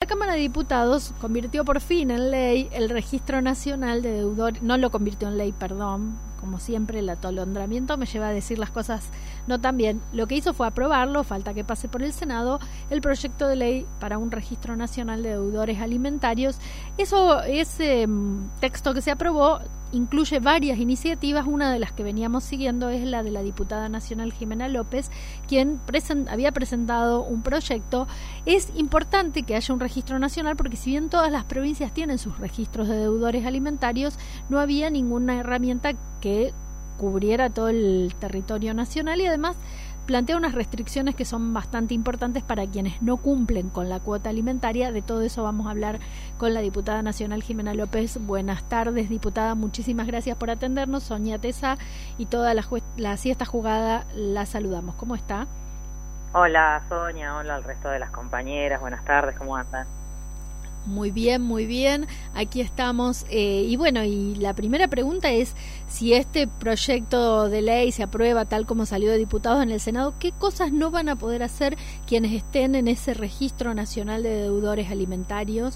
Cámara de Diputados convirtió por fin en ley el Registro Nacional de Deudores, no lo convirtió en ley, perdón, como siempre el atolondramiento me lleva a decir las cosas no tan bien. Lo que hizo fue aprobarlo, falta que pase por el Senado, el proyecto de ley para un Registro Nacional de Deudores Alimentarios. Ese texto que se aprobó incluye varias iniciativas. Una de las que veníamos siguiendo es la de la diputada nacional Jimena López, quien había presentado un proyecto. Es importante que haya un registro nacional porque si bien todas las provincias tienen sus registros de deudores alimentarios, no había ninguna herramienta que cubriera todo el territorio nacional y además plantea unas restricciones que son bastante importantes para quienes no cumplen con la cuota alimentaria. De todo eso vamos a hablar con la diputada nacional Jimena López. Buenas tardes, diputada. Muchísimas gracias por atendernos. Sonia Tesa y toda la siesta jugada la saludamos. ¿Cómo está? Hola, Sonia. Hola al resto de las compañeras. Buenas tardes. ¿Cómo andan? Muy bien, muy bien. Aquí estamos. Y bueno, y la primera pregunta es si este proyecto de ley se aprueba tal como salió de diputados en el Senado, ¿qué cosas no van a poder hacer quienes estén en ese registro nacional de deudores alimentarios?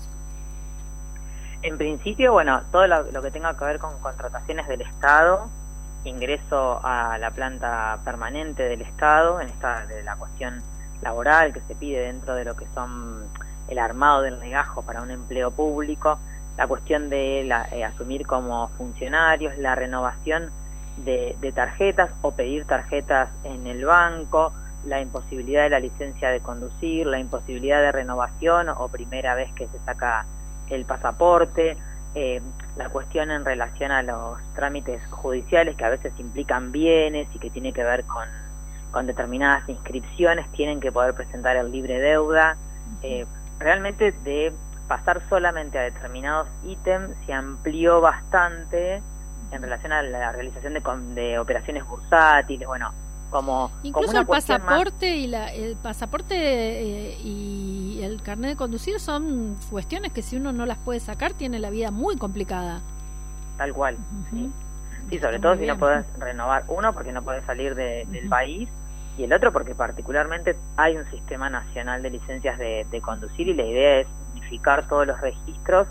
En principio, bueno, todo lo que tenga que ver con contrataciones del Estado, ingreso a la planta permanente del Estado, en esta de la cuestión laboral que se pide dentro de lo que son el armado del legajo para un empleo público, la cuestión de asumir como funcionarios, la renovación de tarjetas o pedir tarjetas en el banco, la imposibilidad de la licencia de conducir, la imposibilidad de renovación o primera vez que se saca el pasaporte, la cuestión en relación a los trámites judiciales que a veces implican bienes y que tiene que ver con determinadas inscripciones, tienen que poder presentar el libre deuda. Realmente de pasar solamente a determinados ítems se amplió bastante en relación a la realización de operaciones bursátiles, bueno, como incluso una el pasaporte más... el pasaporte y el carnet de conducir son cuestiones que si uno no las puede sacar tiene la vida muy complicada. Tal cual, Uh-huh. sí, sobre todo si no podés renovar, uno porque no podés salir del país, y el otro porque particularmente hay un sistema nacional de licencias de conducir y la idea es unificar todos los registros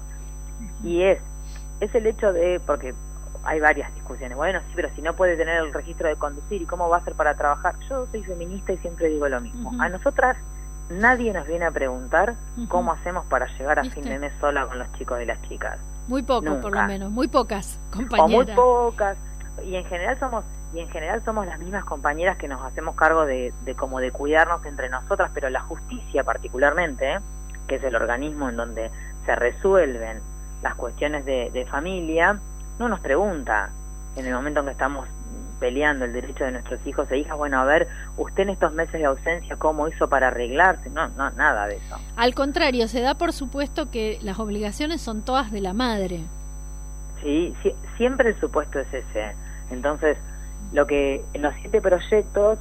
y es el hecho de, porque hay varias discusiones, bueno, sí, pero si no puede tener el registro de conducir, ¿y cómo va a hacer para trabajar? Yo soy feminista y siempre digo lo mismo. A nosotras nadie nos viene a preguntar cómo hacemos para llegar a fin de mes sola con los chicos y las chicas. Muy pocos, Nunca. por lo menos, muy pocas compañeras. O muy pocas, y en general somos las mismas compañeras que nos hacemos cargo de como de cuidarnos entre nosotras, pero la justicia particularmente, que es el organismo en donde se resuelven las cuestiones de familia, no nos pregunta en el momento en que estamos peleando el derecho de nuestros hijos e hijas, bueno, a ver, usted en estos meses de ausencia, ¿cómo hizo para arreglarse? No, nada de eso. Al contrario, se da por supuesto que las obligaciones son todas de la madre. Sí, siempre el supuesto es ese. Entonces, lo que en los 7 proyectos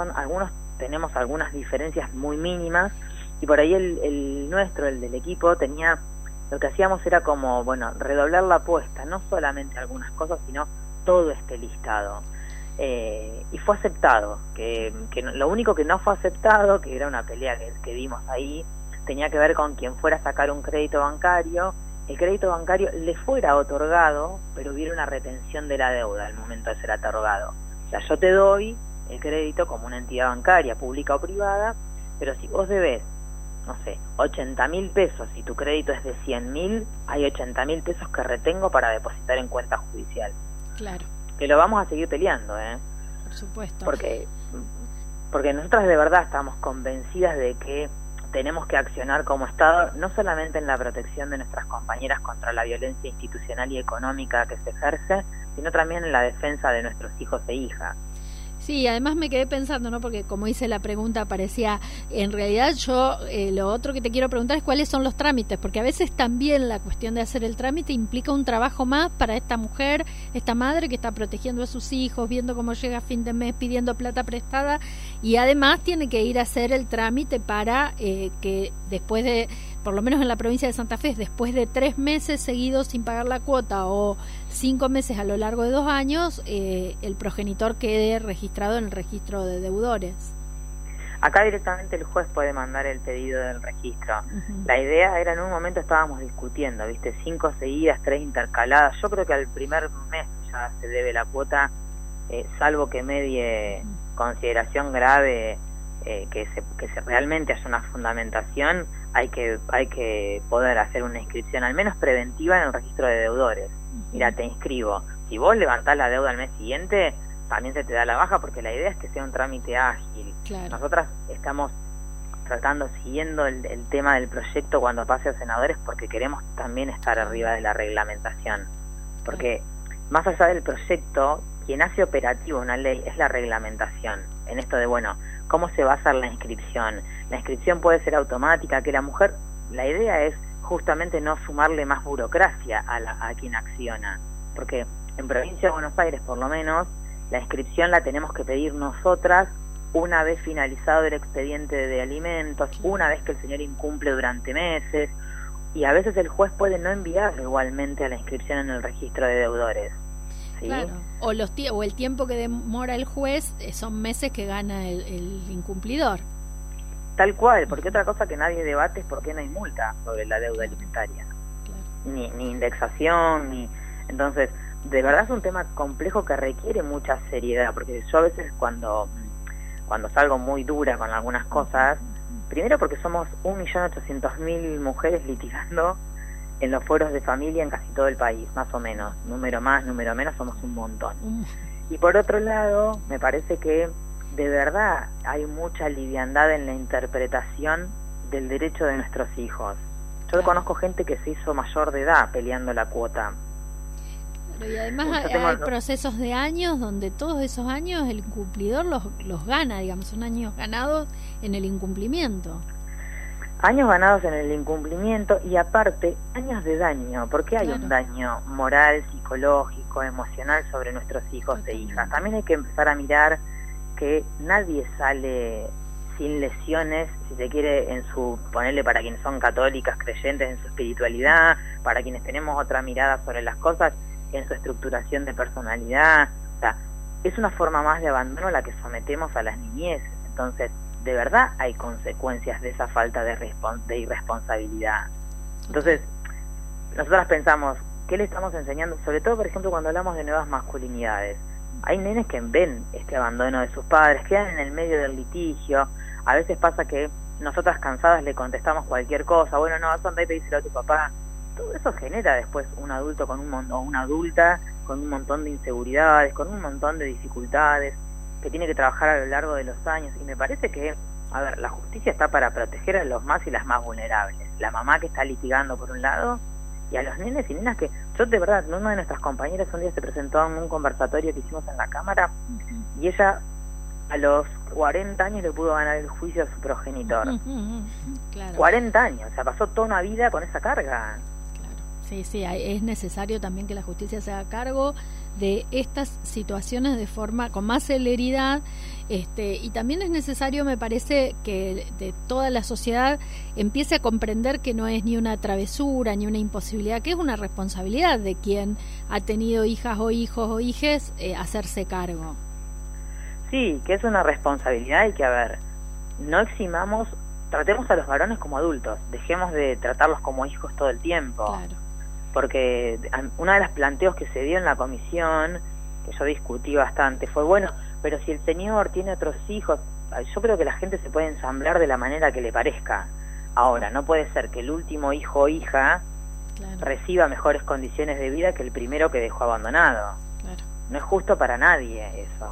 tenemos algunas diferencias muy mínimas y por ahí el nuestro, el del equipo, lo que hacíamos era como, bueno, redoblar la apuesta, no solamente algunas cosas, sino todo este listado. Y fue aceptado, que lo único que no fue aceptado, que era una pelea que vimos ahí, tenía que ver con quien fuera a sacar un crédito bancario, el crédito bancario le fuera otorgado, pero hubiera una retención de la deuda al momento de ser otorgado. O sea, yo te doy el crédito como una entidad bancaria, pública o privada, pero si vos debés, no sé, 80.000 pesos y tu crédito es de 100.000, hay 80.000 pesos que retengo para depositar en cuenta judicial. Claro. Que lo vamos a seguir peleando, Por supuesto. Porque nosotras de verdad estamos convencidas de que tenemos que accionar como Estado, no solamente en la protección de nuestras compañeras contra la violencia institucional y económica que se ejerce, sino también en la defensa de nuestros hijos e hijas. Sí, además me quedé pensando, ¿no? Porque como hice la pregunta, parecía, en realidad yo lo otro que te quiero preguntar es cuáles son los trámites, porque a veces también la cuestión de hacer el trámite implica un trabajo más para esta mujer, esta madre que está protegiendo a sus hijos, viendo cómo llega a fin de mes, pidiendo plata prestada, y además tiene que ir a hacer el trámite para que después de, por lo menos en la provincia de Santa Fe, después de 3 meses seguidos sin pagar la cuota o 5 meses a lo largo de 2 años, el progenitor quede registrado en el registro de deudores. Acá directamente el juez puede mandar el pedido del registro. La idea era, en un momento estábamos discutiendo, ¿viste? 5 seguidas, 3 intercaladas. Yo creo que al primer mes ya se debe la cuota, salvo que medie consideración grave, que se realmente haya una fundamentación, hay que poder hacer una inscripción, al menos preventiva, en el registro de deudores. Mira, te inscribo. Si vos levantás la deuda al mes siguiente, también se te da la baja, porque la idea es que sea un trámite ágil. Claro. Nosotras estamos siguiendo el tema del proyecto cuando pase a senadores, porque queremos también estar arriba de la reglamentación. Porque más allá del proyecto, quien hace operativo una ley es la reglamentación. En esto de, bueno, ¿cómo se va a hacer la inscripción? La inscripción puede ser automática, que la mujer, la idea es justamente no sumarle más burocracia a quien acciona. Porque en Provincia de Buenos Aires, por lo menos, la inscripción la tenemos que pedir nosotras una vez finalizado el expediente de alimentos, una vez que el señor incumple durante meses, y a veces el juez puede no enviarlo igualmente a la inscripción en el registro de deudores. ¿Sí? Claro. O el tiempo que demora el juez son meses que gana el incumplidor. Tal cual, porque otra cosa que nadie debate es por qué no hay multa sobre la deuda alimentaria. Claro. Ni indexación, entonces, de verdad es un tema complejo que requiere mucha seriedad, porque yo a veces cuando salgo muy dura con algunas cosas, primero porque somos 1.800.000 mujeres litigando en los foros de familia en casi todo el país, más o menos, número más, número menos, somos un montón. Y por otro lado, me parece que de verdad hay mucha liviandad en la interpretación del derecho de nuestros hijos. Yo conozco gente que se hizo mayor de edad peleando la cuota. Y además hay procesos de años donde todos esos años el incumplidor los gana, digamos, son años ganados en el incumplimiento. Años ganados en el incumplimiento y aparte años de daño, porque hay un daño moral, psicológico, emocional sobre nuestros hijos e hijas. También hay que empezar a mirar que nadie sale sin lesiones, si se quiere, ponerle, para quienes son católicas, creyentes, en su espiritualidad, para quienes tenemos otra mirada sobre las cosas, en su estructuración de personalidad. O sea, es una forma más de abandono la que sometemos a las niñeces. Entonces, de verdad hay consecuencias de esa falta de irresponsabilidad. Entonces, nosotras pensamos, ¿qué le estamos enseñando? Sobre todo, por ejemplo, cuando hablamos de nuevas masculinidades. Hay nenes que ven este abandono de sus padres, quedan en el medio del litigio. A veces pasa que nosotras cansadas le contestamos cualquier cosa. Bueno, no, eso andá y pedíselo a tu papá. Todo eso genera después un adulto o una adulta con un montón de inseguridades, con un montón de dificultades, que tiene que trabajar a lo largo de los años. Y me parece que, a ver, la justicia está para proteger a los más y las más vulnerables. La mamá que está litigando por un lado, y a los nenes y nenas que, yo de verdad, una de nuestras compañeras un día se presentó en un conversatorio que hicimos en la Cámara, y ella a los 40 años le pudo ganar el juicio a su progenitor. Claro. 40 años, o sea, pasó toda una vida con esa carga. Sí, es necesario también que la justicia se haga cargo de estas situaciones de forma con más celeridad, y también es necesario, me parece, que de toda la sociedad empiece a comprender que no es ni una travesura ni una imposibilidad, que es una responsabilidad de quien ha tenido hijas o hijos o hijes, hacerse cargo. Sí, que es una responsabilidad y que, a ver, no eximamos, tratemos a los varones como adultos, dejemos de tratarlos como hijos todo el tiempo. Claro. Porque uno de los planteos que se dio en la comisión, que yo discutí bastante, fue, bueno, pero si el señor tiene otros hijos, yo creo que la gente se puede ensamblar de la manera que le parezca. Ahora, no puede ser que el último hijo o hija reciba mejores condiciones de vida que el primero que dejó abandonado. Claro. No es justo para nadie eso.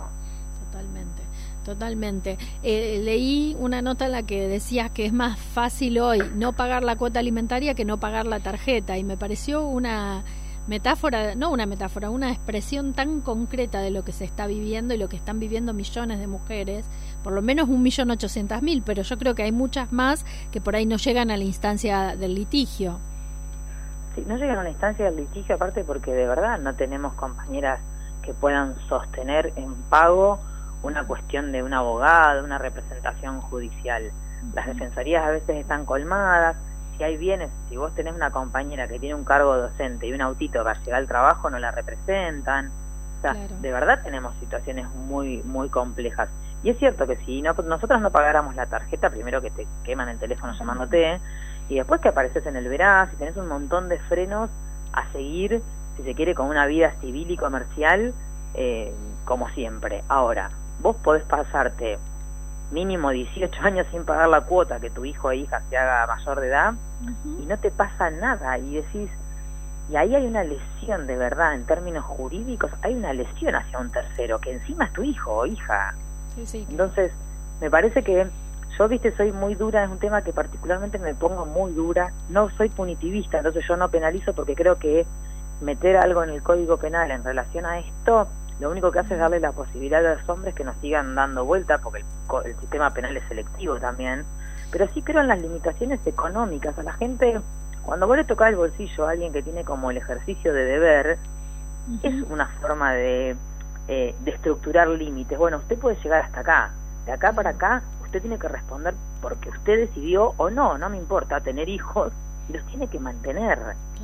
Totalmente. Leí una nota en la que decías que es más fácil hoy no pagar la cuota alimentaria que no pagar la tarjeta, y me pareció una metáfora, una expresión tan concreta de lo que se está viviendo y lo que están viviendo millones de mujeres, por lo menos 1.800.000, pero yo creo que hay muchas más que por ahí no llegan a la instancia del litigio. Sí, no llegan a la instancia del litigio, aparte porque de verdad no tenemos compañeras que puedan sostener en pago una cuestión de un abogado, una representación judicial. Las defensorías a veces están colmadas. Si hay bienes, si vos tenés una compañera que tiene un cargo docente y un autito para llegar al trabajo, no la representan. O sea, de verdad tenemos situaciones muy, muy complejas. Y es cierto que si nosotros no pagáramos la tarjeta, primero que te queman el teléfono llamándote, y después que apareces en el veraz y tenés un montón de frenos a seguir, si se quiere, con una vida civil y comercial, como siempre. Ahora, vos podés pasarte mínimo 18 años sin pagar la cuota, que tu hijo o hija se haga mayor de edad, y no te pasa nada, y decís, y ahí hay una lesión de verdad, en términos jurídicos, hay una lesión hacia un tercero, que encima es tu hijo o hija. Sí. Entonces, me parece que yo, soy muy dura, es un tema que particularmente me pongo muy dura, no soy punitivista, entonces yo no penalizo porque creo que meter algo en el Código Penal en relación a esto, lo único que hace es darle la posibilidad a los hombres que nos sigan dando vuelta, porque el sistema penal es selectivo también, pero sí creo en las limitaciones económicas. A la gente, cuando vos le tocás el bolsillo a alguien que tiene como el ejercicio de deber, es una forma de estructurar límites. Bueno, usted puede llegar hasta acá, de acá para acá, usted tiene que responder porque usted decidió o no me importa, tener hijos, y los tiene que mantener.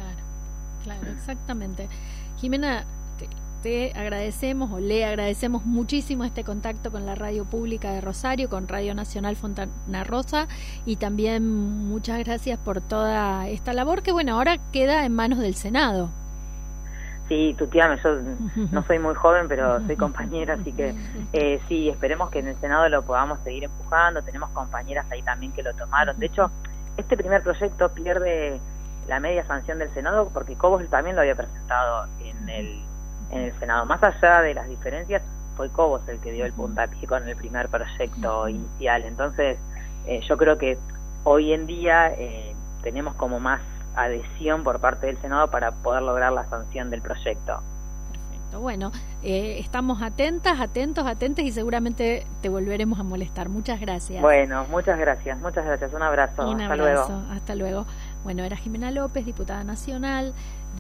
Claro, exactamente. Jimena, te agradecemos o le agradecemos muchísimo este contacto con la radio pública de Rosario, con Radio Nacional Fontana Rosa, y también muchas gracias por toda esta labor que, bueno, ahora queda en manos del Senado. Sí, tuteame, yo no soy muy joven, pero soy compañera, así que sí, esperemos que en el Senado lo podamos seguir empujando. Tenemos compañeras ahí también que lo tomaron. De hecho, este primer proyecto pierde la media sanción del Senado porque Cobos también lo había presentado en el Senado. Más allá de las diferencias, fue Cobos el que dio el puntapié con el primer proyecto inicial. Entonces, yo creo que hoy en día tenemos como más adhesión por parte del Senado para poder lograr la sanción del proyecto. Perfecto. Bueno, estamos atentos y seguramente te volveremos a molestar. Muchas gracias. Bueno, muchas gracias. Un abrazo. Un abrazo. Hasta luego. Bueno, era Jimena López, diputada nacional.